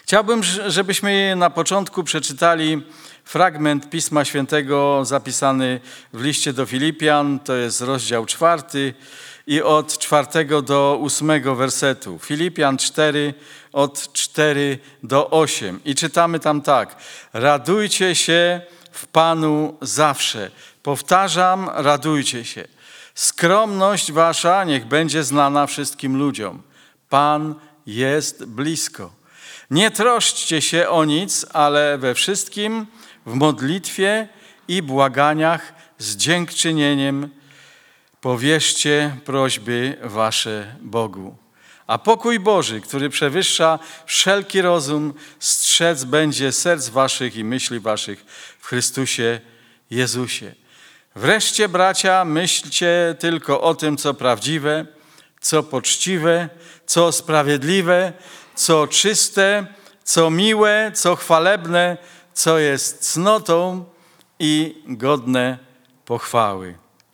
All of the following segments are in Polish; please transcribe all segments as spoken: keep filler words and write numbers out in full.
Chciałbym, żebyśmy na początku przeczytali fragment Pisma Świętego zapisany w liście do Filipian, to jest rozdział czwarty i od czwartego do ósmego wersetu. Filipian cztery, od cztery do osiem. I czytamy tam tak. Radujcie się w Panu zawsze. Powtarzam, radujcie się. Skromność wasza niech będzie znana wszystkim ludziom. Pan jest blisko. Nie troszczcie się o nic, ale we wszystkim w modlitwie i błaganiach z dziękczynieniem powierzcie prośby wasze Bogu. A pokój Boży, który przewyższa wszelki rozum, strzec będzie serc waszych i myśli waszych w Chrystusie Jezusie. Wreszcie, bracia, myślcie tylko o tym, co prawdziwe, co poczciwe, co sprawiedliwe, co czyste, co miłe, co chwalebne, co jest cnotą i godne pochwały.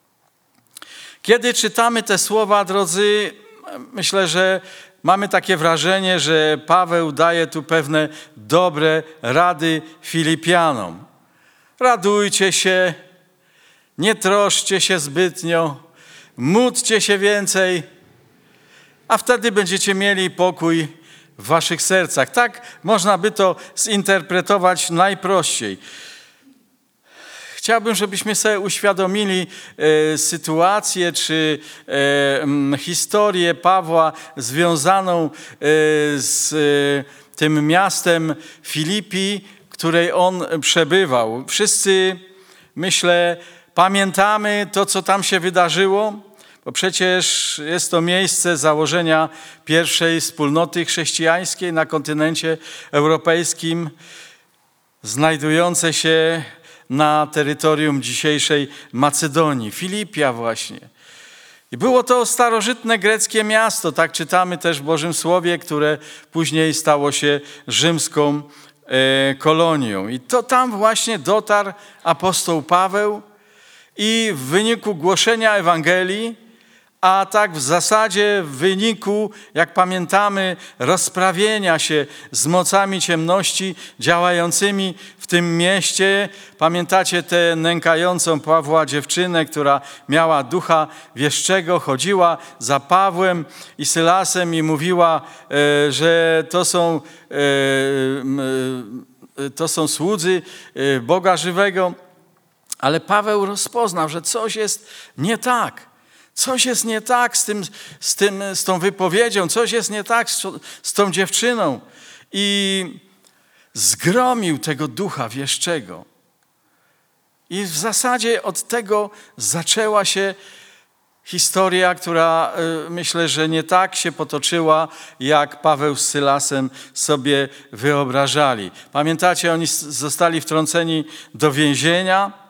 Kiedy czytamy te słowa, drodzy, myślę, że mamy takie wrażenie, że Paweł daje tu pewne dobre rady Filipianom. Radujcie się, nie troszczcie się zbytnio, módlcie się więcej, a wtedy będziecie mieli pokój w waszych sercach. Tak można by to zinterpretować najprościej. Chciałbym, żebyśmy sobie uświadomili e, sytuację czy e, historię Pawła związaną e, z e, tym miastem Filipi, w której on przebywał. Wszyscy, myślę, pamiętamy to, co tam się wydarzyło, bo przecież jest to miejsce założenia pierwszej wspólnoty chrześcijańskiej na kontynencie europejskim, znajdujące się na terytorium dzisiejszej Macedonii, Filipia właśnie. I było to starożytne greckie miasto, tak czytamy też w Bożym Słowie, które później stało się rzymską e, kolonią. I to tam właśnie dotarł apostoł Paweł i w wyniku głoszenia Ewangelii, a tak w zasadzie w wyniku, jak pamiętamy, rozprawienia się z mocami ciemności działającymi w tym mieście. Pamiętacie tę nękającą Pawła dziewczynę, która miała ducha wieszczego, chodziła za Pawłem i Sylasem i mówiła, że to są, to są słudzy Boga żywego. Ale Paweł rozpoznał, że coś jest nie tak. Coś jest nie tak z, tym, z, tym, z tą wypowiedzią, coś jest nie tak z, z tą dziewczyną. I zgromił tego ducha wieszczego. I w zasadzie od tego zaczęła się historia, która myślę, że nie tak się potoczyła, jak Paweł z Sylasem sobie wyobrażali. Pamiętacie, oni zostali wtrąceni do więzienia.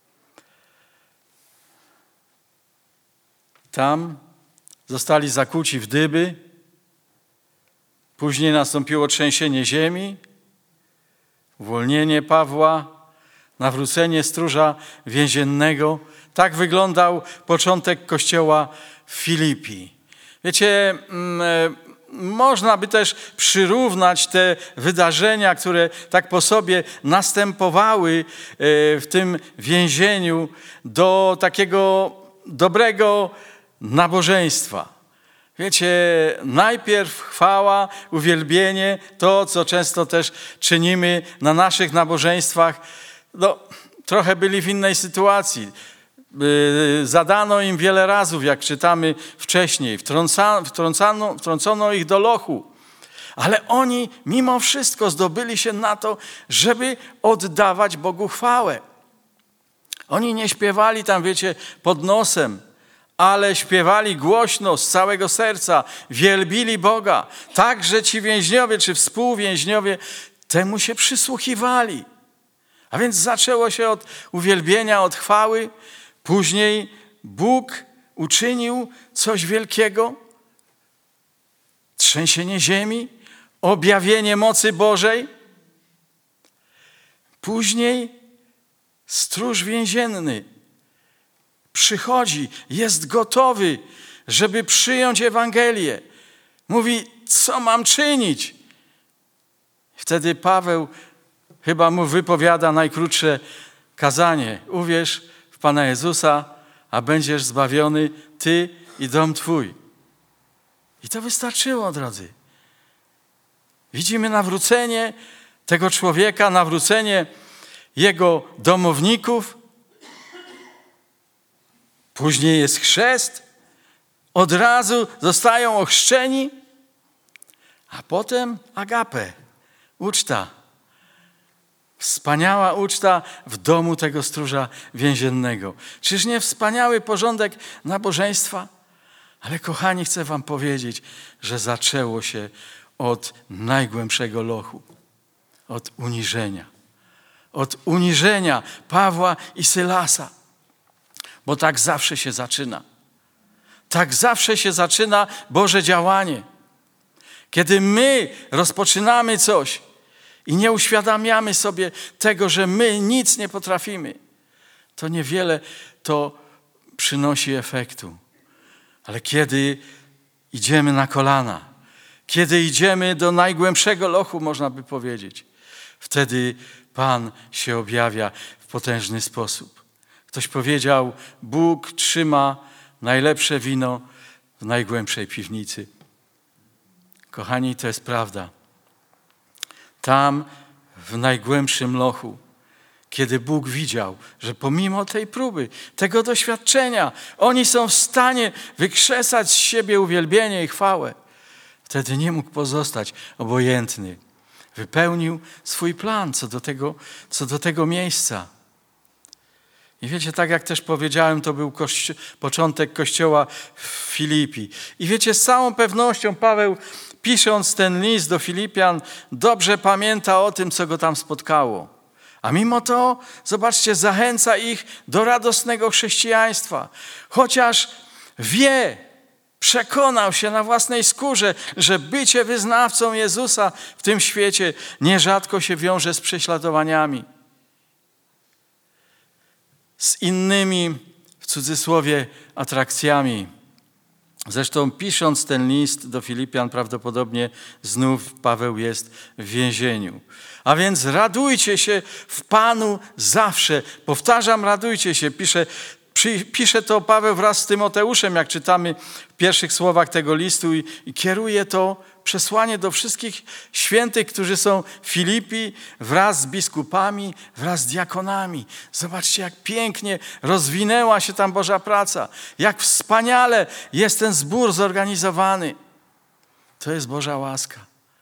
Tam zostali zakuci w dyby, później nastąpiło trzęsienie ziemi, uwolnienie Pawła, nawrócenie stróża więziennego. Tak wyglądał początek kościoła w Filipi. Wiecie, można by też przyrównać te wydarzenia, które tak po sobie następowały w tym więzieniu do takiego dobrego nabożeństwa. Wiecie, najpierw chwała, uwielbienie, to co często też czynimy na naszych nabożeństwach. No, trochę byli w innej sytuacji. Zadano im wiele razów, jak czytamy wcześniej. Wtrącano, wtrącano, wtrącono ich do lochu. Ale oni mimo wszystko zdobyli się na to, żeby oddawać Bogu chwałę. Oni nie śpiewali tam, wiecie, pod nosem, ale śpiewali głośno, z całego serca, wielbili Boga. Tak, że ci więźniowie czy współwięźniowie temu się przysłuchiwali. A więc zaczęło się od uwielbienia, od chwały. Później Bóg uczynił coś wielkiego. Trzęsienie ziemi, objawienie mocy Bożej. Później stróż więzienny przychodzi, jest gotowy, żeby przyjąć Ewangelię. Mówi, co mam czynić? Wtedy Paweł chyba mu wypowiada najkrótsze kazanie. Uwierz w Pana Jezusa, a będziesz zbawiony ty i dom twój. I to wystarczyło, drodzy. Widzimy nawrócenie tego człowieka, nawrócenie jego domowników. Później jest chrzest. Od razu zostają ochrzczeni. A potem agape, uczta. Wspaniała uczta w domu tego stróża więziennego. Czyż nie wspaniały porządek nabożeństwa? Ale kochani, chcę wam powiedzieć, że zaczęło się od najgłębszego lochu. Od uniżenia. Od uniżenia Pawła i Sylasa. Bo tak zawsze się zaczyna. Tak zawsze się zaczyna Boże działanie. Kiedy my rozpoczynamy coś i nie uświadamiamy sobie tego, że my nic nie potrafimy, to niewiele to przynosi efektu. Ale kiedy idziemy na kolana, kiedy idziemy do najgłębszego lochu, można by powiedzieć, wtedy Pan się objawia w potężny sposób. Ktoś powiedział, Bóg trzyma najlepsze wino w najgłębszej piwnicy. Kochani, to jest prawda. Tam w najgłębszym lochu, kiedy Bóg widział, że pomimo tej próby, tego doświadczenia, oni są w stanie wykrzesać z siebie uwielbienie i chwałę, wtedy nie mógł pozostać obojętny. Wypełnił swój plan co do tego, co do tego miejsca. I wiecie, tak jak też powiedziałem, to był kości- początek kościoła w Filipi. I wiecie, z całą pewnością Paweł, pisząc ten list do Filipian, dobrze pamięta o tym, co go tam spotkało. A mimo to, zobaczcie, zachęca ich do radosnego chrześcijaństwa. Chociaż wie, przekonał się na własnej skórze, że bycie wyznawcą Jezusa w tym świecie nierzadko się wiąże z prześladowaniami. Z innymi, w cudzysłowie, atrakcjami. Zresztą pisząc ten list do Filipian, prawdopodobnie znów Paweł jest w więzieniu. A więc radujcie się w Panu zawsze. Powtarzam, radujcie się. Pisze, przy, pisze to Paweł wraz z Tymoteuszem, jak czytamy w pierwszych słowach tego listu i, i kieruje to przesłanie do wszystkich świętych, którzy są w Filipi, wraz z biskupami, wraz z diakonami. Zobaczcie, jak pięknie rozwinęła się tam Boża praca. Jak wspaniale jest ten zbór zorganizowany. To jest Boża łaska.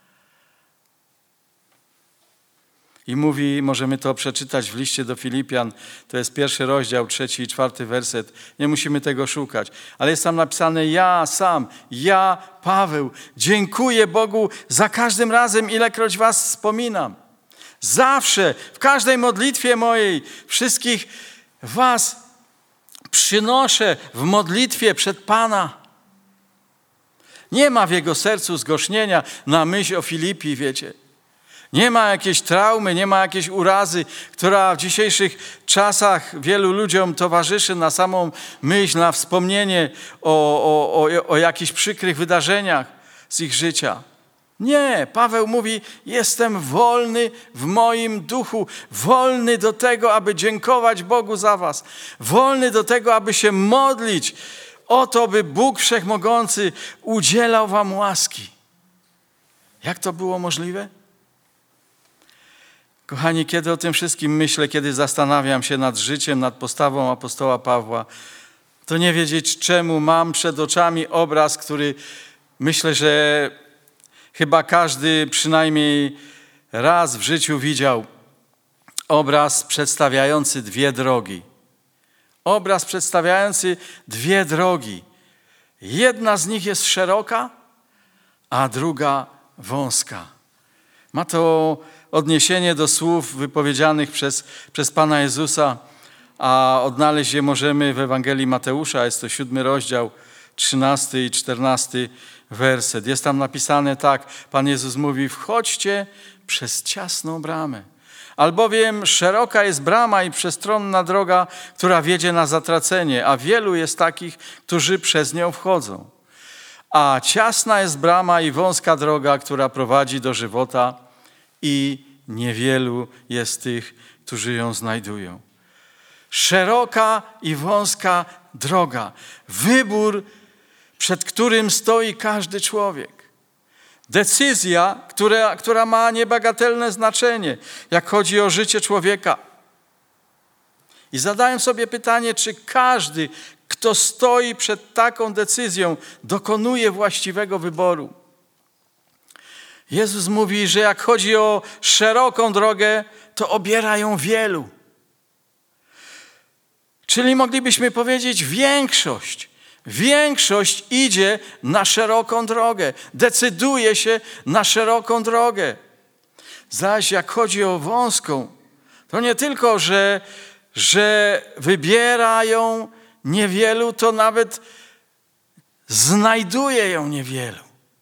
I mówi, możemy to przeczytać w liście do Filipian, to jest pierwszy rozdział, trzeci i czwarty werset. Nie musimy tego szukać. Ale jest tam napisane, ja sam, ja, Paweł, dziękuję Bogu za każdym razem, ilekroć was wspominam. Zawsze, w każdej modlitwie mojej, wszystkich was przynoszę w modlitwie przed Pana. Nie ma w jego sercu zgorzknienia na myśl o Filipi, wiecie. Nie ma jakiejś traumy, nie ma jakiejś urazy, która w dzisiejszych czasach wielu ludziom towarzyszy na samą myśl, na wspomnienie o, o, o, o jakichś przykrych wydarzeniach z ich życia. Nie, Paweł mówi, jestem wolny w moim duchu, wolny do tego, aby dziękować Bogu za was, wolny do tego, aby się modlić o to, by Bóg Wszechmogący udzielał wam łaski. Jak to było możliwe? Kochani, kiedy o tym wszystkim myślę, kiedy zastanawiam się nad życiem, nad postawą apostoła Pawła, to nie wiedzieć czemu mam przed oczami obraz, który myślę, że chyba każdy przynajmniej raz w życiu widział. Obraz przedstawiający dwie drogi. Obraz przedstawiający dwie drogi. Jedna z nich jest szeroka, a druga wąska. Ma to odniesienie do słów wypowiedzianych przez, przez Pana Jezusa, a odnaleźć je możemy w Ewangelii Mateusza. Jest to siódmy rozdział, trzynasty i czternasty werset. Jest tam napisane tak, Pan Jezus mówi, wchodźcie przez ciasną bramę, albowiem szeroka jest brama i przestronna droga, która wiedzie na zatracenie, a wielu jest takich, którzy przez nią wchodzą. A ciasna jest brama i wąska droga, która prowadzi do żywota, i niewielu jest tych, którzy ją znajdują. Szeroka i wąska droga. Wybór, przed którym stoi każdy człowiek. Decyzja, która, która ma niebagatelne znaczenie, jak chodzi o życie człowieka. I zadałem sobie pytanie, czy każdy, kto stoi przed taką decyzją, dokonuje właściwego wyboru. Jezus mówi, że jak chodzi o szeroką drogę, to obiera ją wielu. Czyli moglibyśmy powiedzieć większość. Większość idzie na szeroką drogę. Decyduje się na szeroką drogę. Zaś jak chodzi o wąską, to nie tylko, że, że wybiera ją niewielu, to nawet znajduje ją niewielu.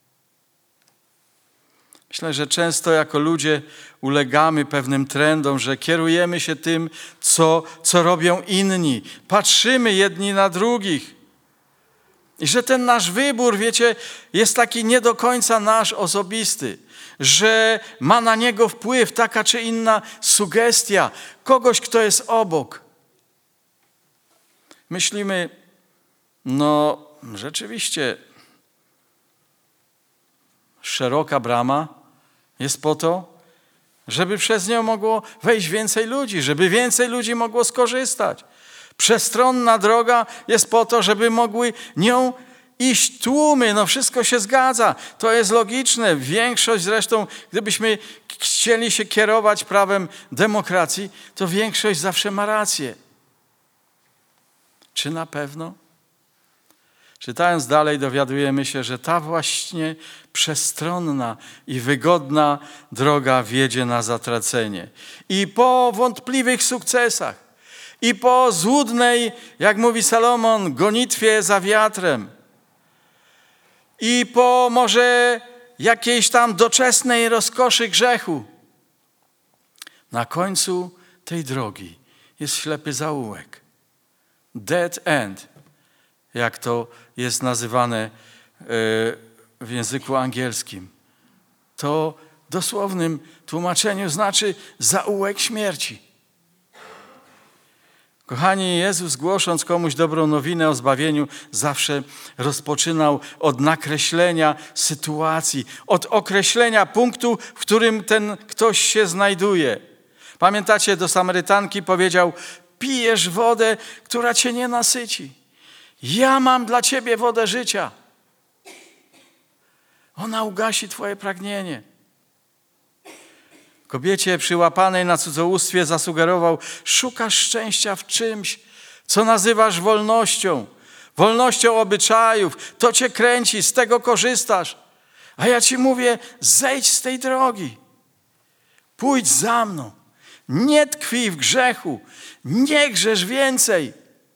Myślę, że często jako ludzie ulegamy pewnym trendom, że kierujemy się tym, co, co robią inni. Patrzymy jedni na drugich. I że ten nasz wybór, wiecie, jest taki nie do końca nasz osobisty. Że ma na niego wpływ taka czy inna sugestia kogoś, kto jest obok. Myślimy, no rzeczywiście szeroka brama jest po to, żeby przez nią mogło wejść więcej ludzi, żeby więcej ludzi mogło skorzystać. Przestronna droga jest po to, żeby mogły nią iść tłumy. No wszystko się zgadza. To jest logiczne. Większość zresztą, gdybyśmy chcieli się kierować prawem demokracji, to większość zawsze ma rację. Czy na pewno? Czytając dalej dowiadujemy się, że ta właśnie przestronna i wygodna droga wiedzie na zatracenie. I po wątpliwych sukcesach, i po złudnej, jak mówi Salomon, gonitwie za wiatrem, i po może jakiejś tam doczesnej rozkoszy grzechu, na końcu tej drogi jest ślepy zaułek. Dead end, jak to jest nazywane w języku angielskim. To w dosłownym tłumaczeniu znaczy zaułek śmierci. Kochani, Jezus, głosząc komuś dobrą nowinę o zbawieniu, zawsze rozpoczynał od nakreślenia sytuacji, od określenia punktu, w którym ten ktoś się znajduje. Pamiętacie, do Samarytanki powiedział: pijesz wodę, która cię nie nasyci. Ja mam dla ciebie wodę życia. Ona ugasi twoje pragnienie. Kobiecie przyłapanej na cudzołóstwie zasugerował: szukasz szczęścia w czymś, co nazywasz wolnością. Wolnością obyczajów. To cię kręci, z tego korzystasz. A ja ci mówię, zejdź z tej drogi. Pójdź za mną. Nie tkwij w grzechu. Nie grzesz więcej.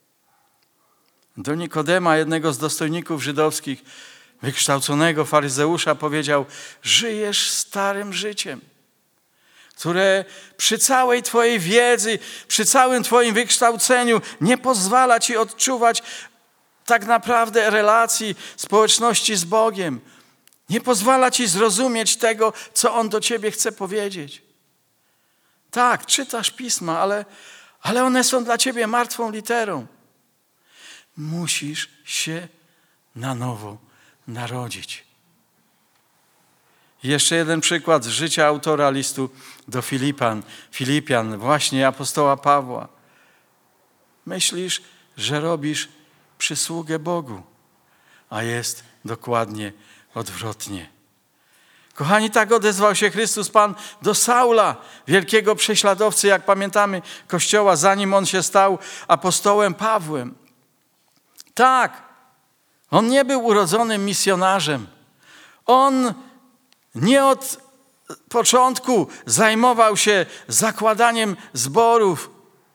Do Nikodema, jednego z dostojników żydowskich, wykształconego faryzeusza, powiedział: żyjesz starym życiem, które przy całej twojej wiedzy, przy całym twoim wykształceniu nie pozwala ci odczuwać tak naprawdę relacji, społeczności z Bogiem. Nie pozwala ci zrozumieć tego, co On do ciebie chce powiedzieć. Tak, czytasz pisma, ale, ale one są dla ciebie martwą literą. Musisz się na nowo narodzić. Jeszcze jeden przykład z życia autora listu do Filipan, Filipian, właśnie apostoła Pawła. Myślisz, że robisz przysługę Bogu, a jest dokładnie odwrotnie. Kochani, tak odezwał się Chrystus Pan do Saula, wielkiego prześladowcy, jak pamiętamy, Kościoła, zanim on się stał apostołem Pawłem. Tak, on nie był urodzonym misjonarzem. On nie od początku zajmował się zakładaniem zborów.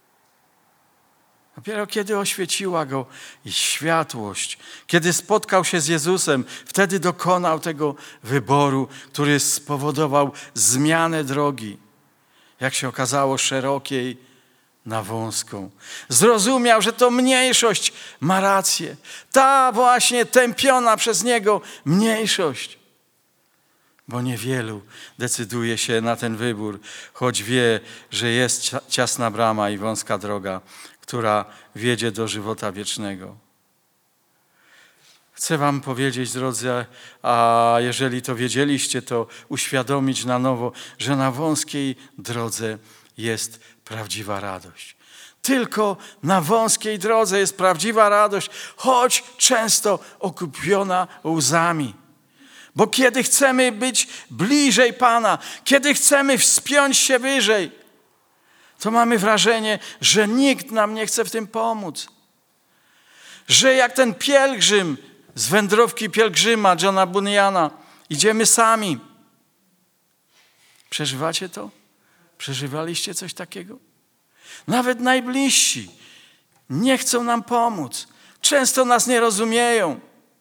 Dopiero kiedy oświeciła go światłość, kiedy spotkał się z Jezusem, wtedy dokonał tego wyboru, który spowodował zmianę drogi, jak się okazało, szerokiej na wąską. Zrozumiał, że to mniejszość ma rację. Ta właśnie tępiona przez niego mniejszość bo niewielu decyduje się na ten wybór, choć wie, że jest ciasna brama i wąska droga, która wiedzie do żywota wiecznego. Chcę wam powiedzieć, drodzy, a jeżeli to wiedzieliście, to uświadomić na nowo, że na wąskiej drodze jest prawdziwa radość. Tylko na wąskiej drodze jest prawdziwa radość, choć często okupiona łzami. Bo kiedy chcemy być bliżej Pana, kiedy chcemy wspiąć się wyżej, to mamy wrażenie, że nikt nam nie chce w tym pomóc. Że jak ten pielgrzym z wędrówki pielgrzyma Johna Bunyana, idziemy sami. Przeżywacie to? Przeżywaliście coś takiego? Nawet najbliżsi nie chcą nam pomóc. Często nas nie rozumieją.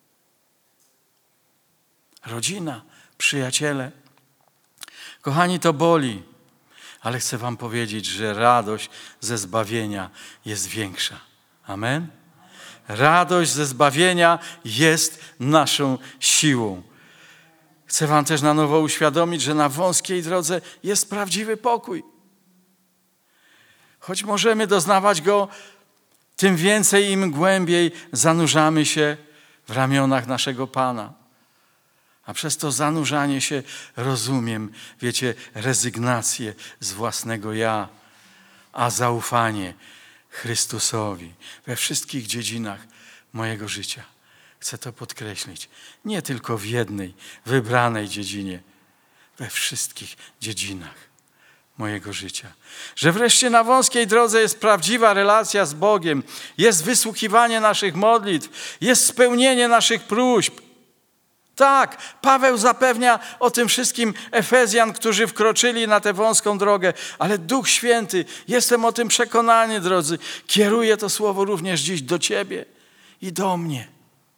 Rodzina, przyjaciele. Kochani, to boli, ale chcę wam powiedzieć, że radość ze zbawienia jest większa. Amen? Radość ze zbawienia jest naszą siłą. Chcę wam też na nowo uświadomić, że na wąskiej drodze jest prawdziwy pokój. Choć możemy doznawać go, tym więcej im głębiej zanurzamy się w ramionach naszego Pana. A przez to zanurzanie się rozumiem, wiecie, rezygnację z własnego ja, a zaufanie Chrystusowi we wszystkich dziedzinach mojego życia. Chcę to podkreślić. Nie tylko w jednej, wybranej dziedzinie, we wszystkich dziedzinach mojego życia. Że wreszcie na wąskiej drodze jest prawdziwa relacja z Bogiem, jest wysłuchiwanie naszych modlitw, jest spełnienie naszych próśb. Tak, Paweł zapewnia o tym wszystkim Efezjan, którzy wkroczyli na tę wąską drogę, ale Duch Święty, jestem o tym przekonany, drodzy, kieruje to słowo również dziś do ciebie i do mnie.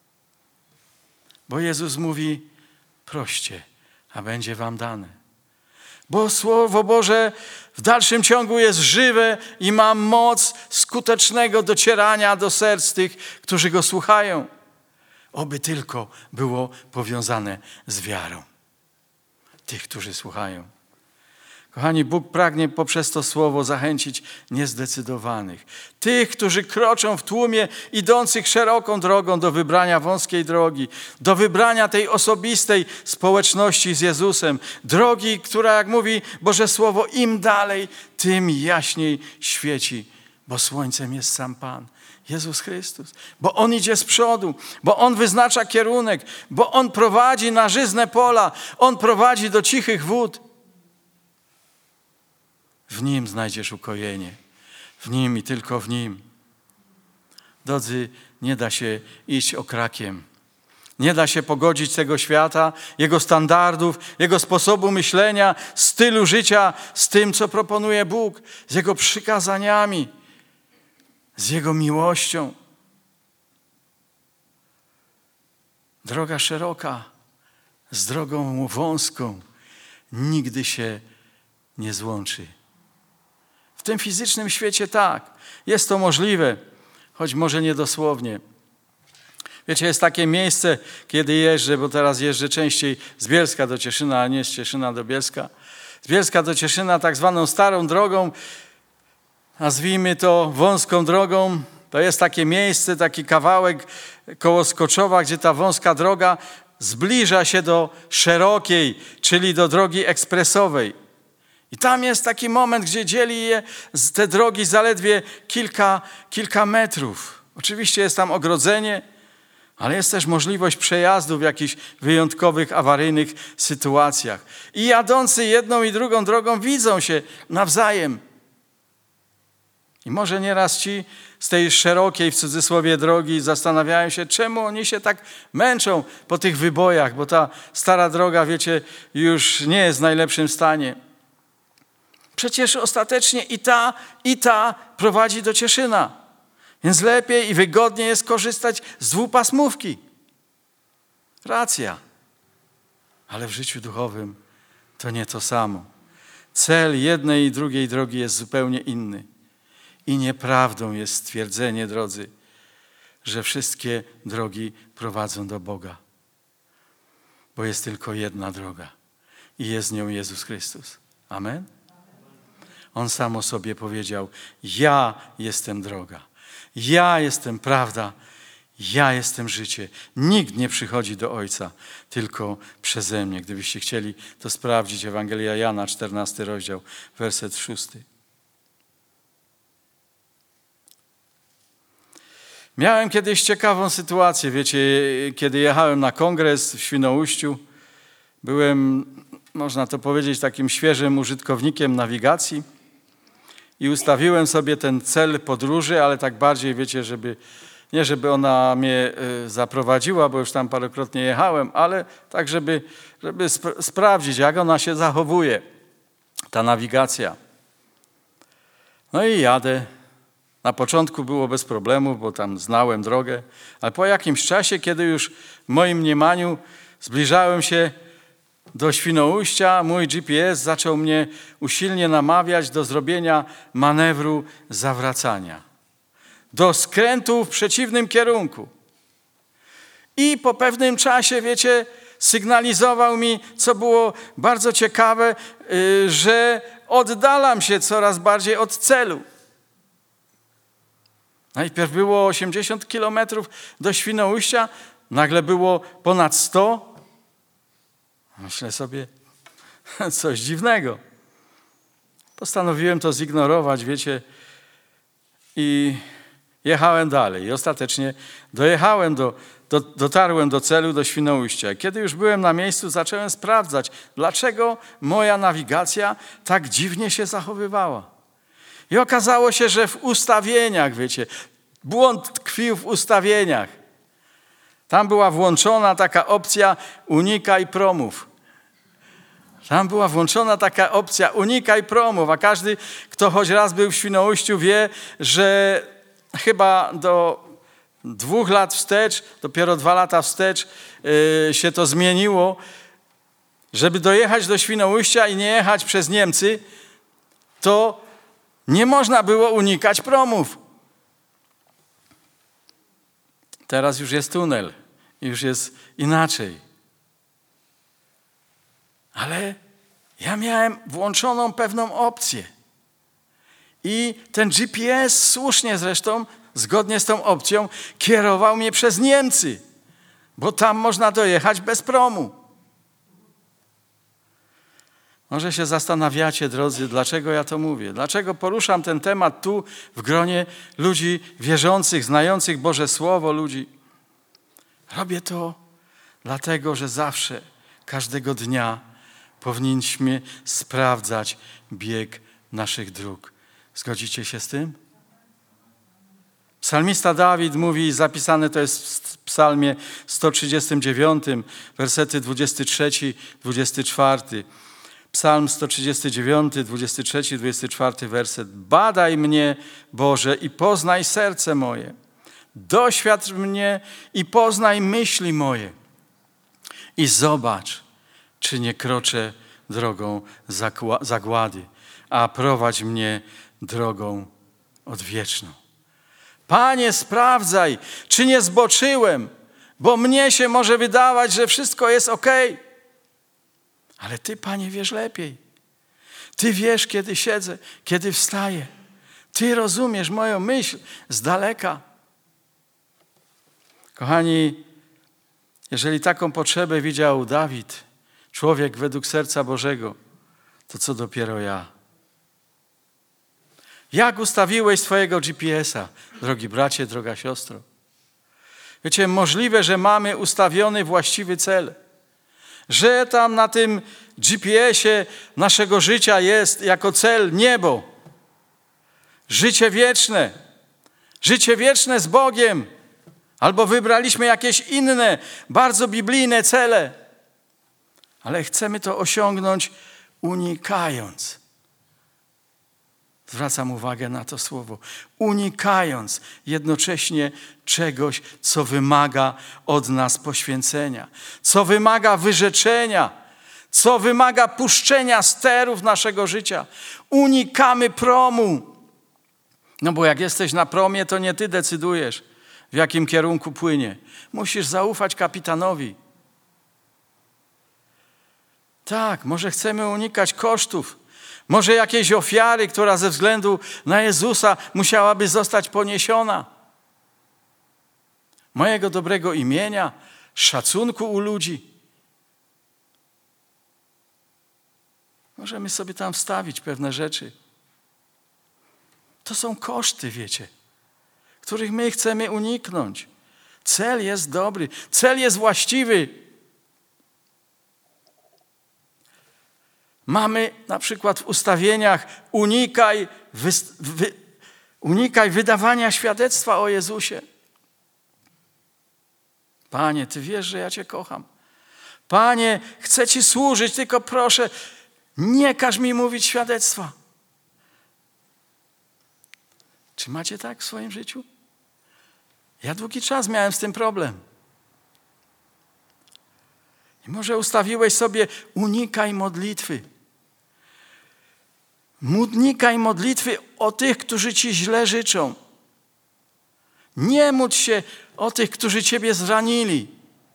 Bo Jezus mówi, proście, a będzie wam dane. Bo Słowo Boże w dalszym ciągu jest żywe i ma moc skutecznego docierania do serc tych, którzy go słuchają. Oby tylko było powiązane z wiarą tych, którzy słuchają. Kochani, Bóg pragnie poprzez to słowo zachęcić niezdecydowanych. Tych, którzy kroczą w tłumie idących szeroką drogą do wybrania wąskiej drogi, do wybrania tej osobistej społeczności z Jezusem. Drogi, która, jak mówi Boże Słowo, im dalej, tym jaśniej świeci, bo słońcem jest sam Pan. Jezus Chrystus, bo On idzie z przodu, bo On wyznacza kierunek, bo On prowadzi na żyzne pola, On prowadzi do cichych wód. W Nim znajdziesz ukojenie, w Nim i tylko w Nim. Drodzy, nie da się iść okrakiem. Nie da się pogodzić tego świata, jego standardów, jego sposobu myślenia, stylu życia z tym, co proponuje Bóg, z Jego przykazaniami, z Jego miłością. Droga szeroka z drogą wąską nigdy się nie złączy. W tym fizycznym świecie tak, jest to możliwe, choć może nie dosłownie. Wiecie, jest takie miejsce, kiedy jeżdżę, bo teraz jeżdżę częściej z Bielska do Cieszyna, a nie z Cieszyna do Bielska. Z Bielska do Cieszyna tak zwaną starą drogą, nazwijmy to wąską drogą. To jest takie miejsce, taki kawałek koło Skoczowa, gdzie ta wąska droga zbliża się do szerokiej, czyli do drogi ekspresowej. I tam jest taki moment, gdzie dzieli je z te drogi zaledwie kilka, kilka metrów. Oczywiście jest tam ogrodzenie, ale jest też możliwość przejazdu w jakichś wyjątkowych, awaryjnych sytuacjach. I jadący jedną i drugą drogą widzą się nawzajem. I może nieraz ci z tej szerokiej, w cudzysłowie, drogi zastanawiają się, czemu oni się tak męczą po tych wybojach, bo ta stara droga, wiecie, już nie jest w najlepszym stanie. Przecież ostatecznie i ta, i ta prowadzi do Cieszyna. Więc lepiej i wygodniej jest korzystać z dwupasmówki. Racja. Ale w życiu duchowym to nie to samo. Cel jednej i drugiej drogi jest zupełnie inny. I nieprawdą jest stwierdzenie, drodzy, że wszystkie drogi prowadzą do Boga. Bo jest tylko jedna droga. i jest nią Jezus Chrystus. Amen? On sam o sobie powiedział, ja jestem droga, ja jestem prawda, ja jestem życie. Nikt nie przychodzi do Ojca, tylko przeze mnie. Gdybyście chcieli to sprawdzić, Ewangelia Jana, czternasty rozdział, werset szósty. Miałem kiedyś ciekawą sytuację, wiecie, kiedy jechałem na kongres w Świnoujściu. Byłem, można to powiedzieć, takim świeżym użytkownikiem nawigacji i ustawiłem sobie ten cel podróży, ale tak bardziej, wiecie, żeby nie żeby ona mnie zaprowadziła, bo już tam parokrotnie jechałem, ale tak, żeby, żeby sp- sprawdzić, jak ona się zachowuje, ta nawigacja. No i jadę. Na początku było bez problemów, bo tam znałem drogę, ale po jakimś czasie, kiedy już w moim mniemaniu zbliżałem się do Świnoujścia, mój G P S zaczął mnie usilnie namawiać do zrobienia manewru zawracania, do skrętu w przeciwnym kierunku. I po pewnym czasie, wiecie, sygnalizował mi, co było bardzo ciekawe, że oddalam się coraz bardziej od celu. Najpierw było osiemdziesiąt kilometrów do Świnoujścia, nagle było ponad sto. Myślę sobie, coś dziwnego. Postanowiłem to zignorować, wiecie, i jechałem dalej. I ostatecznie dojechałem do, do, dotarłem do celu, do Świnoujścia. Kiedy już byłem na miejscu, zacząłem sprawdzać, dlaczego moja nawigacja tak dziwnie się zachowywała. I okazało się, że w ustawieniach, wiecie, błąd tkwił w ustawieniach. Tam była włączona taka opcja unikaj promów. Tam była włączona taka opcja unikaj promów, a każdy, kto choć raz był w Świnoujściu, wie, że chyba do dwóch lat wstecz, dopiero dwa lata wstecz yy, się to zmieniło, żeby dojechać do Świnoujścia i nie jechać przez Niemcy, to nie można było unikać promów. Teraz już jest tunel, już jest inaczej. Ale ja miałem włączoną pewną opcję. I ten G P S słusznie zresztą, zgodnie z tą opcją, kierował mnie przez Niemcy, bo tam można dojechać bez promu. Może się zastanawiacie, drodzy, dlaczego ja to mówię? Dlaczego poruszam ten temat tu w gronie ludzi wierzących, znających Boże Słowo, ludzi? Robię to dlatego, że zawsze, każdego dnia powinniśmy sprawdzać bieg naszych dróg. Zgodzicie się z tym? Psalmista Dawid mówi, zapisane to jest w psalmie sto trzydziestym dziewiątym, wersety dwudziesty trzeci, dwudziesty czwarty. Psalm sto trzydziesty dziewiąty, dwudziesty trzeci, dwudziesty czwarty werset. Badaj mnie, Boże, i poznaj serce moje. Doświadcz mnie i poznaj myśli moje. I zobacz, czy nie kroczę drogą zagłady, a prowadź mnie drogą odwieczną. Panie, sprawdzaj, czy nie zboczyłem, bo mnie się może wydawać, że wszystko jest okej. Ale Ty, Panie, wiesz lepiej. Ty wiesz, kiedy siedzę, kiedy wstaję. Ty rozumiesz moją myśl z daleka. Kochani, jeżeli taką potrzebę widział Dawid, człowiek według serca Bożego, to co dopiero ja. Jak ustawiłeś swojego G P S-a, drogi bracie, droga siostro? Wiecie, możliwe, że mamy ustawiony właściwy cel. Że tam na tym G P S-ie naszego życia jest jako cel niebo. Życie wieczne. Życie wieczne z Bogiem. Albo wybraliśmy jakieś inne, bardzo biblijne cele. Ale chcemy to osiągnąć unikając. Zwracam uwagę na to słowo. Unikając jednocześnie czegoś, co wymaga od nas poświęcenia, co wymaga wyrzeczenia, co wymaga puszczenia sterów naszego życia. Unikamy promu. No bo jak jesteś na promie, to nie ty decydujesz, w jakim kierunku płynie. Musisz zaufać kapitanowi. Tak, może chcemy unikać kosztów. Może jakiejś ofiary, która ze względu na Jezusa musiałaby zostać poniesiona. Mojego dobrego imienia, szacunku u ludzi. Możemy sobie tam wstawić pewne rzeczy. To są koszty, wiecie, których my chcemy uniknąć. Cel jest dobry, cel jest właściwy. Mamy na przykład w ustawieniach unikaj, wy, wy, unikaj wydawania świadectwa o Jezusie. Panie, Ty wiesz, że ja Cię kocham. Panie, chcę Ci służyć, tylko proszę, nie każ mi mówić świadectwa. Czy macie tak w swoim życiu? Ja długi czas miałem z tym problem. I może ustawiłeś sobie unikaj modlitwy. Unikaj modlitwy o tych, którzy Ci źle życzą. Nie módl się o tych, którzy Ciebie zranili.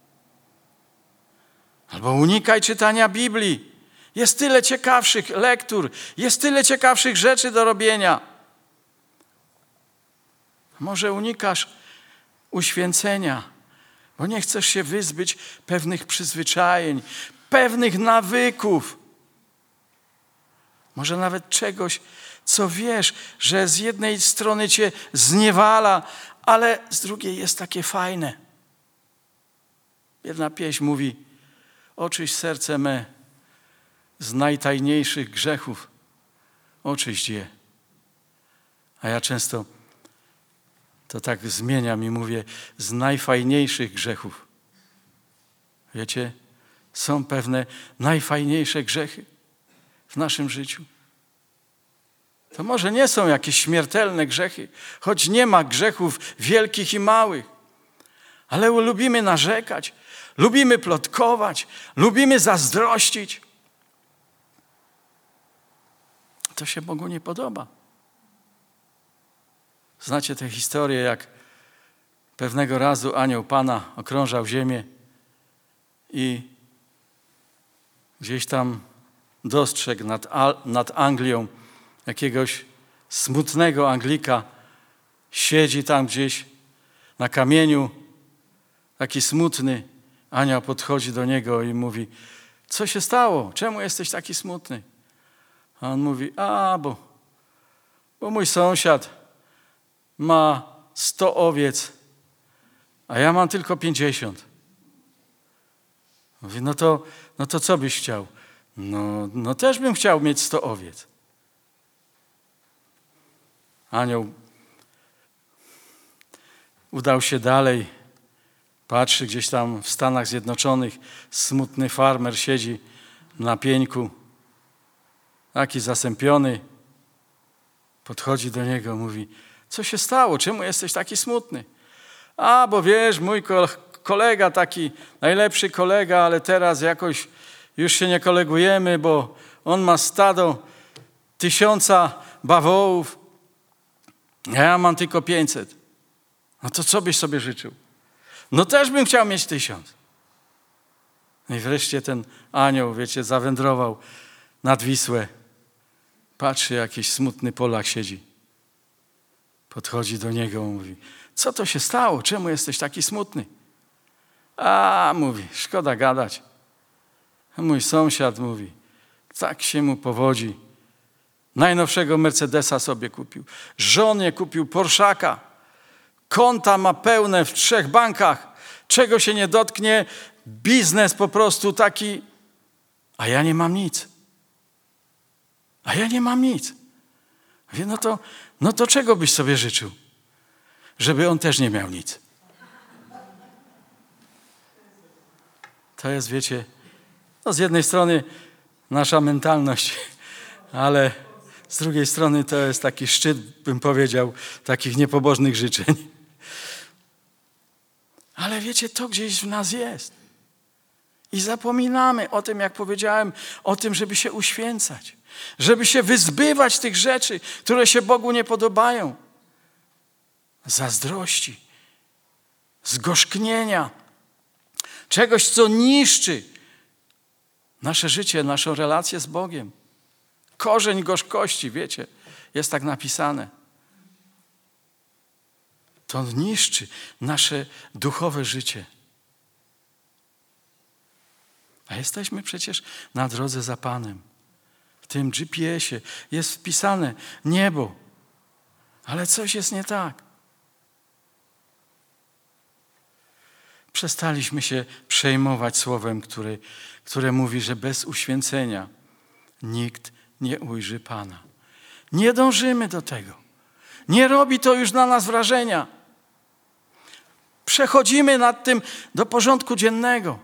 Albo unikaj czytania Biblii. Jest tyle ciekawszych lektur, jest tyle ciekawszych rzeczy do robienia. Może unikasz uświęcenia, bo nie chcesz się wyzbyć pewnych przyzwyczajeń, pewnych nawyków. Może nawet czegoś, co wiesz, że z jednej strony Cię zniewala, ale z drugiej jest takie fajne. Jedna pieśń mówi: oczyść serce me z najtajniejszych grzechów, oczyść je. A ja często to tak zmieniam i mówię: z najfajniejszych grzechów. Wiecie, są pewne najfajniejsze grzechy w naszym życiu. To może nie są jakieś śmiertelne grzechy, choć nie ma grzechów wielkich i małych, ale lubimy narzekać, lubimy plotkować, lubimy zazdrościć. To się Bogu nie podoba. Znacie tę historię, jak pewnego razu anioł Pana okrążał ziemię i gdzieś tam dostrzegł nad, nad Anglią jakiegoś smutnego Anglika. Siedzi tam gdzieś na kamieniu, taki smutny. Anioł podchodzi do niego i mówi: co się stało? Czemu jesteś taki smutny? A on mówi: a, bo, bo mój sąsiad ma sto owiec, a ja mam tylko pięćdziesiąt. Mówi: no to, no to co byś chciał? No, no też bym chciał mieć sto owiec. Anioł udał się dalej, patrzy gdzieś tam w Stanach Zjednoczonych, smutny farmer siedzi na pieńku, taki zasępiony, podchodzi do niego, mówi: co się stało? Czemu jesteś taki smutny? A, bo wiesz, mój kolega, taki najlepszy kolega, ale teraz jakoś już się nie kolegujemy, bo on ma stado tysiąca bawołów, a ja mam tylko pięćset. No to co byś sobie życzył? No też bym chciał mieć tysiąc. No i wreszcie ten anioł, wiecie, zawędrował nad Wisłę. Patrzy, jakiś smutny Polak siedzi. Podchodzi do niego, mówi: co to się stało? Czemu jesteś taki smutny? A, mówi, szkoda gadać. A mój sąsiad mówi: tak się mu powodzi. Najnowszego Mercedesa sobie kupił. Żonie kupił Porszaka. Konta ma pełne w trzech bankach. Czego się nie dotknie, biznes po prostu taki. A ja nie mam nic. A ja nie mam nic. Mówię: no to, no to czego byś sobie życzył? Żeby on też nie miał nic. To jest, wiecie, no z jednej strony nasza mentalność, ale z drugiej strony to jest taki szczyt, bym powiedział, takich niepobożnych życzeń. Ale wiecie, to gdzieś w nas jest. I zapominamy o tym, jak powiedziałem, o tym, żeby się uświęcać, żeby się wyzbywać tych rzeczy, które się Bogu nie podobają. Zazdrości, zgorzknienia, czegoś, co niszczy nasze życie, naszą relację z Bogiem. Korzeń gorzkości, wiecie, jest tak napisane. To niszczy nasze duchowe życie. A jesteśmy przecież na drodze za Panem. W tym G P S-ie jest wpisane niebo. Ale coś jest nie tak. Przestaliśmy się przejmować słowem, które, które mówi, że bez uświęcenia nikt nie ujrzy Pana. Nie dążymy do tego. Nie robi to już na nas wrażenia. Przechodzimy nad tym do porządku dziennego.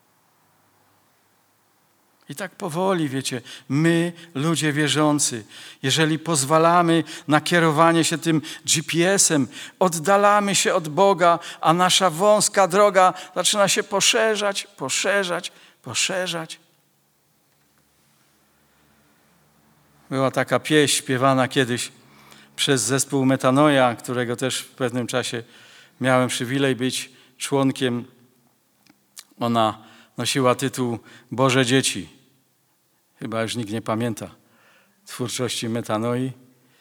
I tak powoli, wiecie, my, ludzie wierzący, jeżeli pozwalamy na kierowanie się tym G P S-em, oddalamy się od Boga, a nasza wąska droga zaczyna się poszerzać, poszerzać, poszerzać. Była taka pieśń śpiewana kiedyś przez zespół Metanoja, którego też w pewnym czasie miałem przywilej być członkiem. Ona nosiła tytuł Boże Dzieci. Chyba już nikt nie pamięta twórczości Metanoi.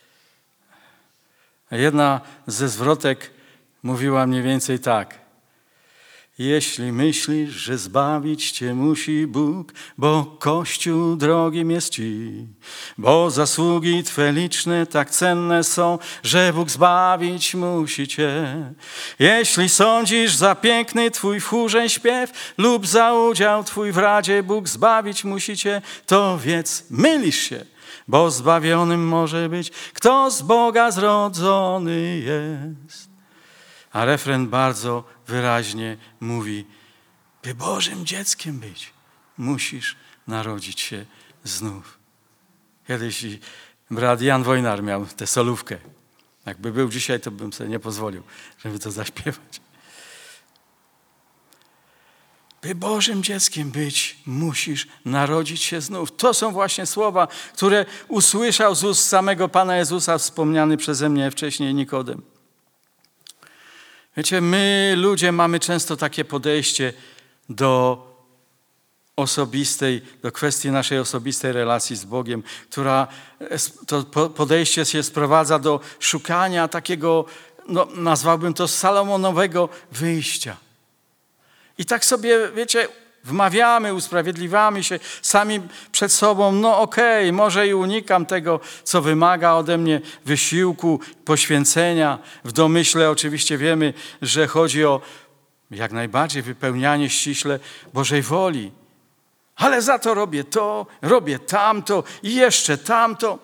Jedna ze zwrotek mówiła mniej więcej tak. Jeśli myślisz, że zbawić cię musi Bóg, bo Kościół drogim jest ci, bo zasługi twe liczne tak cenne są, że Bóg zbawić musi cię. Jeśli sądzisz za piękny twój w chórze śpiew lub za udział twój w radzie Bóg zbawić musi cię, to wiedz, mylisz się, bo zbawionym może być, kto z Boga zrodzony jest. A refren bardzo wyraźnie mówi, by Bożym dzieckiem być, musisz narodzić się znów. Kiedyś brat Jan Wojnar miał tę solówkę. Jakby był dzisiaj, to bym sobie nie pozwolił, żeby to zaśpiewać. By Bożym dzieckiem być, musisz narodzić się znów. To są właśnie słowa, które usłyszał z ust samego Pana Jezusa, wspomniany przeze mnie wcześniej Nikodem. Wiecie, my ludzie mamy często takie podejście do osobistej, do kwestii naszej osobistej relacji z Bogiem, która to podejście się sprowadza do szukania takiego, no, nazwałbym to salomonowego wyjścia. I tak sobie, wiecie, wmawiamy, usprawiedliwiamy się sami przed sobą, no okej, okay, może i unikam tego, co wymaga ode mnie wysiłku, poświęcenia. W domyśle oczywiście wiemy, że chodzi o jak najbardziej wypełnianie ściśle Bożej woli. Ale za to robię to, robię tamto i jeszcze tamto.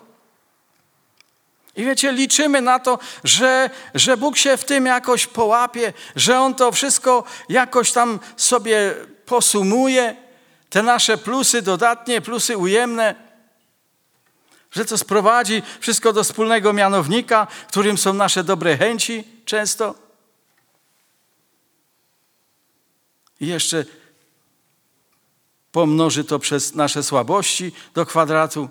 I wiecie, liczymy na to, że, że Bóg się w tym jakoś połapie, że On to wszystko jakoś tam sobie posumuje, te nasze plusy dodatnie, plusy ujemne, że to sprowadzi wszystko do wspólnego mianownika, którym są nasze dobre chęci często. I jeszcze pomnoży to przez nasze słabości do kwadratu.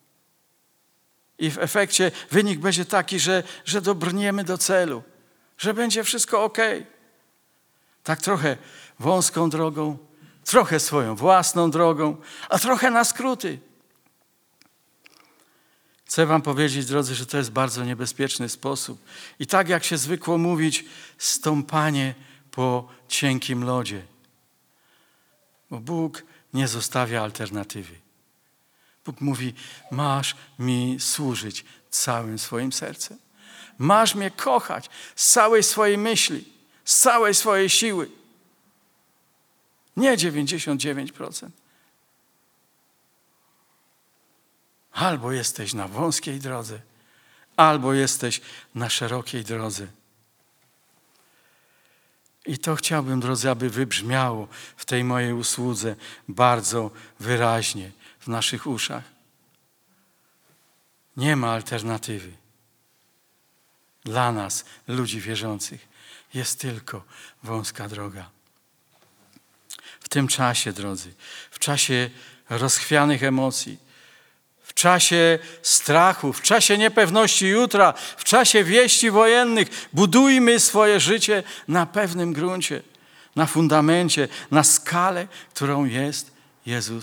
I w efekcie wynik będzie taki, że, że dobrniemy do celu, że będzie wszystko okej. Tak trochę wąską drogą, trochę swoją własną drogą, a trochę na skróty. Chcę wam powiedzieć, drodzy, że to jest bardzo niebezpieczny sposób. I tak jak się zwykło mówić, stąpanie po cienkim lodzie. Bo Bóg nie zostawia alternatywy. Bóg mówi, masz mi służyć całym swoim sercem. Masz mnie kochać z całej swojej myśli, z całej swojej siły. Nie dziewięćdziesiąt dziewięć procent. Albo jesteś na wąskiej drodze, albo jesteś na szerokiej drodze. I to chciałbym, drodzy, aby wybrzmiało w tej mojej usłudze bardzo wyraźnie w naszych uszach. Nie ma alternatywy. Dla nas, ludzi wierzących, jest tylko wąska droga. W tym czasie, drodzy, w czasie rozchwianych emocji, w czasie strachu, w czasie niepewności jutra, w czasie wieści wojennych, budujmy swoje życie na pewnym gruncie, na fundamencie, na skale, którą jest Jezus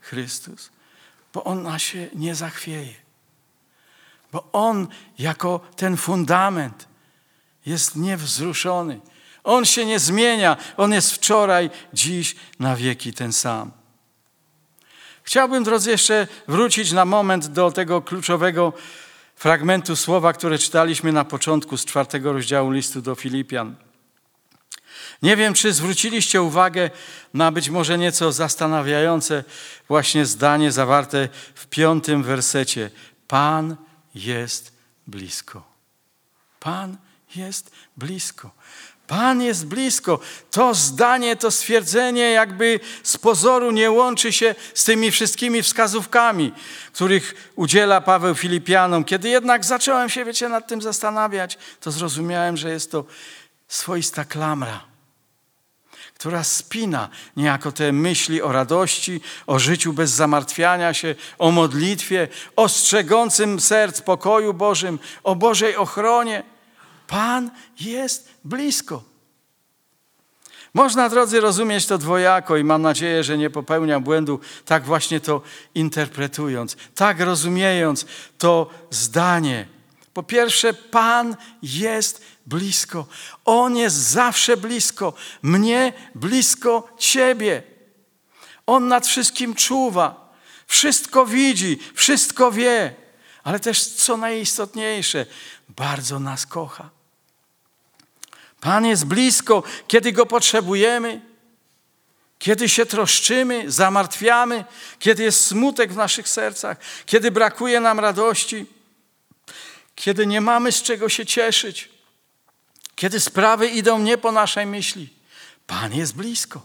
Chrystus, bo ona się nie zachwieje. Bo On jako ten fundament jest niewzruszony. On się nie zmienia. On jest wczoraj, dziś, na wieki ten sam. Chciałbym, drodzy, jeszcze wrócić na moment do tego kluczowego fragmentu słowa, które czytaliśmy na początku z czwartego rozdziału listu do Filipian. Nie wiem, czy zwróciliście uwagę na być może nieco zastanawiające właśnie zdanie zawarte w piątym wersecie. Pan jest blisko. Pan jest blisko. Pan jest blisko. To zdanie, to stwierdzenie jakby z pozoru nie łączy się z tymi wszystkimi wskazówkami, których udziela Paweł Filipianom. Kiedy jednak zacząłem się, wiecie, nad tym zastanawiać, to zrozumiałem, że jest to swoista klamra, która spina niejako te myśli o radości, o życiu bez zamartwiania się, o modlitwie, o strzegącym serc pokoju Bożym, o Bożej ochronie. Pan jest blisko. Można, drodzy, rozumieć to dwojako i mam nadzieję, że nie popełniam błędu, tak właśnie to interpretując, tak rozumiejąc to zdanie. Po pierwsze, Pan jest blisko. On jest zawsze blisko. Mnie blisko Ciebie. On nad wszystkim czuwa. Wszystko widzi, wszystko wie. Ale też, co najistotniejsze, bardzo nas kocha. Pan jest blisko, kiedy Go potrzebujemy, kiedy się troszczymy, zamartwiamy, kiedy jest smutek w naszych sercach, kiedy brakuje nam radości, kiedy nie mamy z czego się cieszyć, kiedy sprawy idą nie po naszej myśli. Pan jest blisko.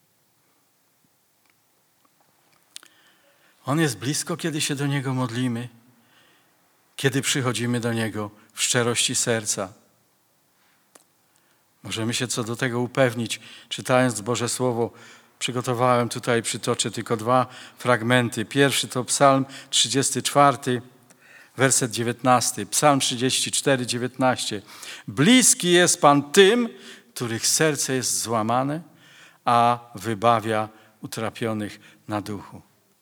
On jest blisko, kiedy się do Niego modlimy, kiedy przychodzimy do Niego w szczerości serca. Możemy się co do tego upewnić, czytając Boże Słowo. Przygotowałem tutaj, przytoczę tylko dwa fragmenty. Pierwszy to Psalm trzydziesty czwarty, werset dziewiętnasty. Psalm trzydzieści cztery, dziewiętnaście. Bliski jest Pan tym, których serce jest złamane, a wybawia utrapionych na duchu.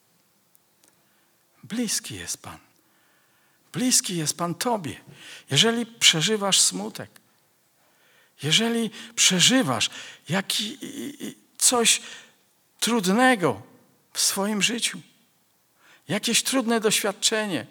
Bliski jest Pan. Bliski jest Pan Tobie. Jeżeli przeżywasz smutek, jeżeli przeżywasz jaki, coś trudnego w swoim życiu, jakieś trudne doświadczenie,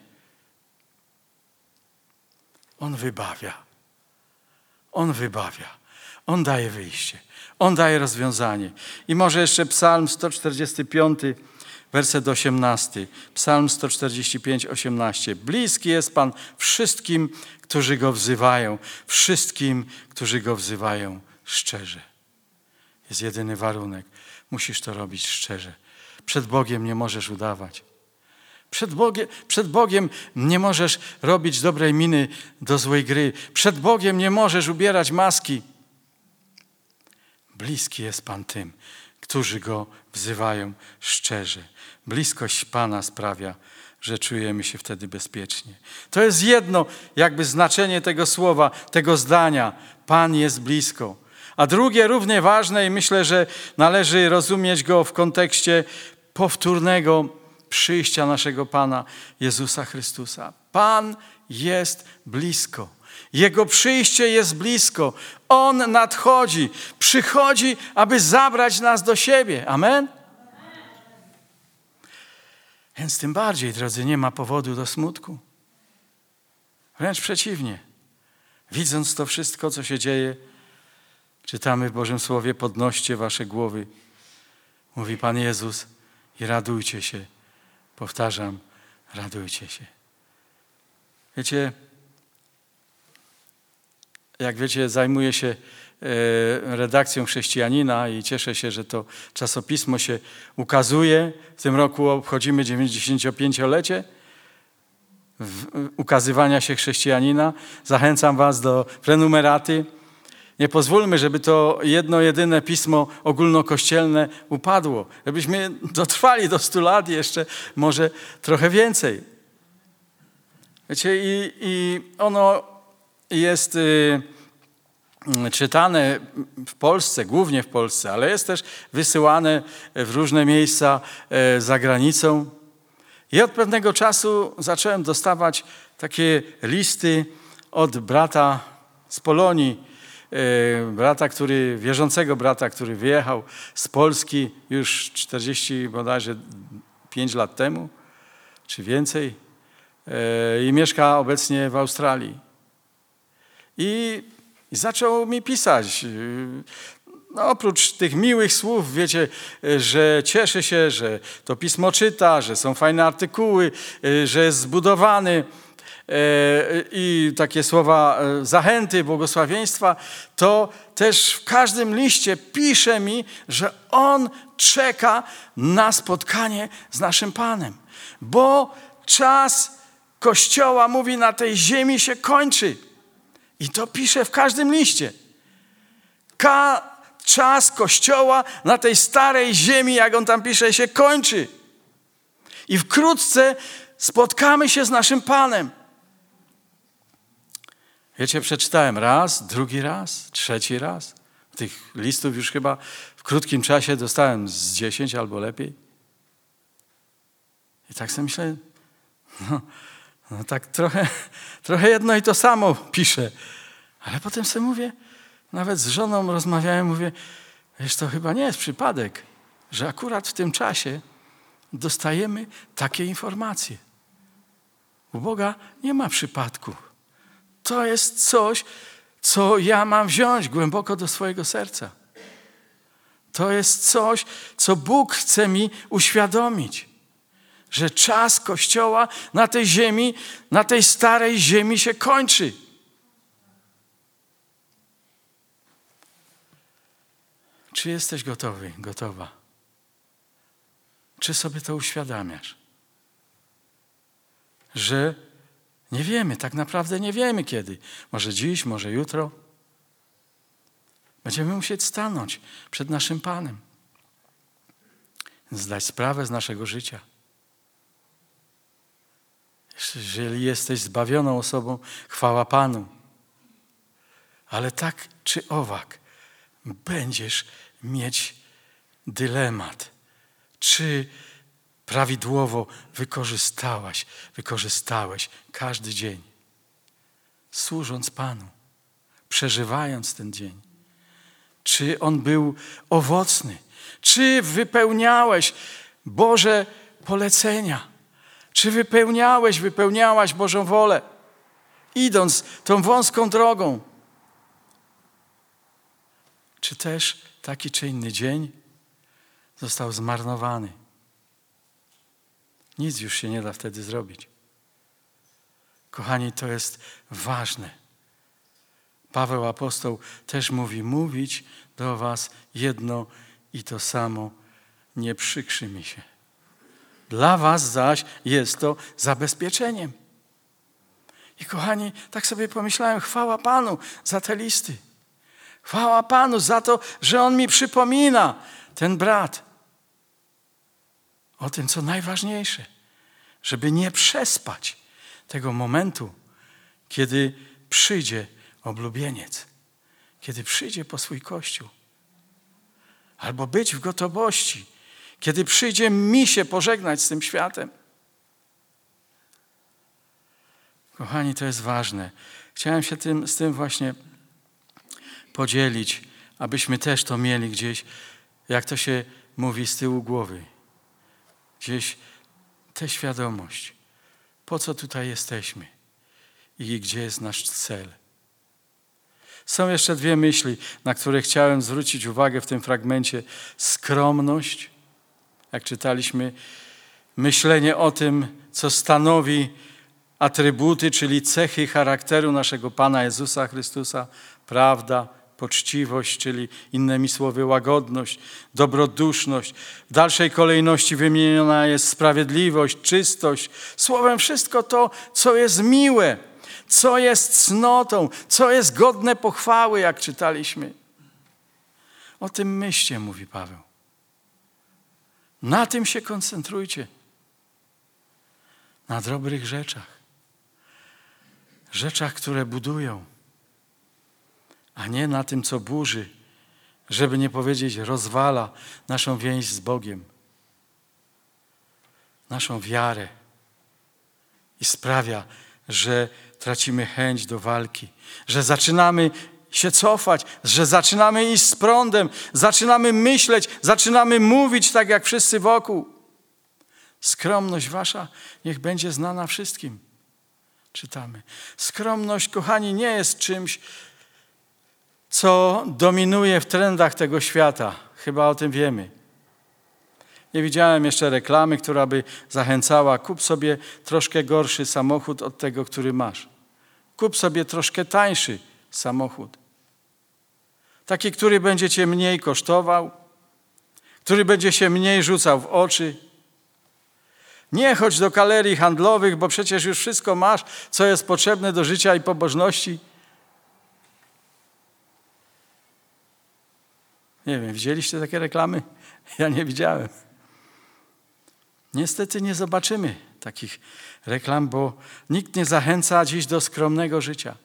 On wybawia. On wybawia. On daje wyjście. On daje rozwiązanie. I może jeszcze Psalm sto czterdziesty piąty, werset osiemnasty. Psalm sto czterdzieści pięć, osiemnaście. Bliski jest Pan wszystkim, którzy Go wzywają. Wszystkim, którzy Go wzywają szczerze. Jest jedyny warunek. Musisz to robić szczerze. Przed Bogiem nie możesz udawać. Przed Bogiem, przed Bogiem nie możesz robić dobrej miny do złej gry. Przed Bogiem nie możesz ubierać maski. Bliski jest Pan tym, którzy Go wzywają szczerze. Bliskość Pana sprawia, że czujemy się wtedy bezpiecznie. To jest jedno jakby znaczenie tego słowa, tego zdania. Pan jest blisko. A drugie, równie ważne i myślę, że należy rozumieć go w kontekście powtórnego przyjścia naszego Pana Jezusa Chrystusa. Pan jest blisko. Jego przyjście jest blisko. On nadchodzi, przychodzi, aby zabrać nas do siebie. Amen? Więc tym bardziej, drodzy, nie ma powodu do smutku. Wręcz przeciwnie. Widząc to wszystko, co się dzieje, czytamy w Bożym Słowie, podnoście wasze głowy. Mówi Pan Jezus i radujcie się. Powtarzam, radujcie się. Wiecie, jak wiecie, zajmuję się redakcją Chrześcijanina i cieszę się, że to czasopismo się ukazuje. W tym roku obchodzimy dziewięćdziesięciopięciolecie ukazywania się Chrześcijanina. Zachęcam was do prenumeraty. Nie pozwólmy, żeby to jedno, jedyne pismo ogólnokościelne upadło. Żebyśmy dotrwali do stu lat jeszcze, może trochę więcej. Wiecie, i, i ono jest y, czytane w Polsce, głównie w Polsce, ale jest też wysyłane w różne miejsca za granicą. I od pewnego czasu zacząłem dostawać takie listy od brata z Polonii, brata, który, wierzącego brata, który wyjechał z Polski już czterdzieści bodajże pięć lat temu, czy więcej, i mieszka obecnie w Australii. I, i zaczął mi pisać. No, oprócz tych miłych słów, wiecie, że cieszy się, że to pismo czyta, że są fajne artykuły, że jest zbudowany i takie słowa zachęty, błogosławieństwa, to też w każdym liście pisze mi, że on czeka na spotkanie z naszym Panem. Bo czas Kościoła, mówi, na tej ziemi się kończy. I to pisze w każdym liście. Ka- czas Kościoła na tej starej ziemi, jak on tam pisze, się kończy. I wkrótce spotkamy się z naszym Panem. Wiecie, przeczytałem raz, drugi raz, trzeci raz. Tych listów już chyba w krótkim czasie dostałem z dziesięć albo lepiej. I tak sobie myślę, no, no tak trochę, trochę jedno i to samo piszę. Ale potem sobie mówię, nawet z żoną rozmawiałem, mówię, wiesz, to chyba nie jest przypadek, że akurat w tym czasie dostajemy takie informacje. U Boga nie ma przypadków. To jest coś, co ja mam wziąć głęboko do swojego serca. To jest coś, co Bóg chce mi uświadomić. Że czas Kościoła na tej ziemi, na tej starej ziemi się kończy. Czy jesteś gotowy, gotowa? Czy sobie to uświadamiasz? Że nie wiemy, tak naprawdę nie wiemy kiedy. Może dziś, może jutro. Będziemy musieć stanąć przed naszym Panem. Zdać sprawę z naszego życia. Jeżeli jesteś zbawioną osobą, chwała Panu. Ale tak czy owak będziesz mieć dylemat. Czy prawidłowo wykorzystałaś, wykorzystałeś każdy dzień, służąc Panu, przeżywając ten dzień. Czy on był owocny? Czy wypełniałeś Boże polecenia? Czy wypełniałeś, wypełniałaś Bożą wolę, idąc tą wąską drogą? Czy też taki czy inny dzień został zmarnowany? Nic już się nie da wtedy zrobić. Kochani, to jest ważne. Paweł apostoł też mówi, mówić do was jedno i to samo, nie przykrzy mi się. Dla was zaś jest to zabezpieczeniem. I kochani, tak sobie pomyślałem, chwała Panu za te listy. Chwała Panu za to, że On mi przypomina, ten brat, o tym, co najważniejsze, żeby nie przespać tego momentu, kiedy przyjdzie oblubieniec, kiedy przyjdzie po swój Kościół. Albo być w gotowości, kiedy przyjdzie mi się pożegnać z tym światem. Kochani, to jest ważne. Chciałem się tym, z tym właśnie podzielić, abyśmy też to mieli gdzieś, jak to się mówi, z tyłu głowy. Gdzieś tę świadomość, po co tutaj jesteśmy i gdzie jest nasz cel. Są jeszcze dwie myśli, na które chciałem zwrócić uwagę w tym fragmencie. Skromność, jak czytaliśmy, myślenie o tym, co stanowi atrybuty, czyli cechy charakteru naszego Pana Jezusa Chrystusa, prawda, poczciwość, czyli innymi słowy łagodność, dobroduszność. W dalszej kolejności wymieniona jest sprawiedliwość, czystość. Słowem wszystko to, co jest miłe, co jest cnotą, co jest godne pochwały, jak czytaliśmy. O tym myślcie, mówi Paweł. Na tym się koncentrujcie. Na dobrych rzeczach. Rzeczach, które budują. a nie na tym, co burzy, żeby nie powiedzieć rozwala naszą więź z Bogiem, naszą wiarę i sprawia, że tracimy chęć do walki, że zaczynamy się cofać, że zaczynamy iść z prądem, zaczynamy myśleć, zaczynamy mówić tak jak wszyscy wokół. Skromność wasza niech będzie znana wszystkim. Czytamy. Skromność, kochani, nie jest czymś, co dominuje w trendach tego świata. Chyba o tym wiemy. Nie widziałem jeszcze reklamy, która by zachęcała: kup sobie troszkę gorszy samochód od tego, który masz. Kup sobie troszkę tańszy samochód. Taki, który będzie cię mniej kosztował, który będzie się mniej rzucał w oczy. Nie chodź do galerii handlowych, bo przecież już wszystko masz, co jest potrzebne do życia i pobożności. Nie wiem, widzieliście takie reklamy? Ja nie widziałem. Niestety nie zobaczymy takich reklam, bo nikt nie zachęca dziś do skromnego życia.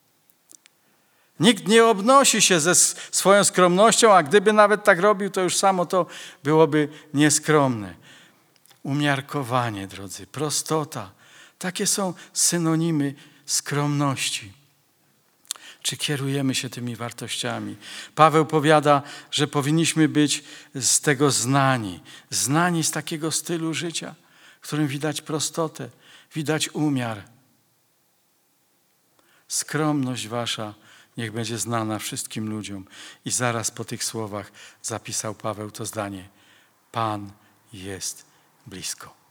Nikt nie obnosi się ze swoją skromnością, a gdyby nawet tak robił, to już samo to byłoby nieskromne. Umiarkowanie, drodzy, prostota. Takie są synonimy skromności. Czy kierujemy się tymi wartościami? Paweł powiada, że powinniśmy być z tego znani. Znani z takiego stylu życia, w którym widać prostotę, widać umiar. Skromność wasza niech będzie znana wszystkim ludziom. I zaraz po tych słowach zapisał Paweł to zdanie: Pan jest blisko.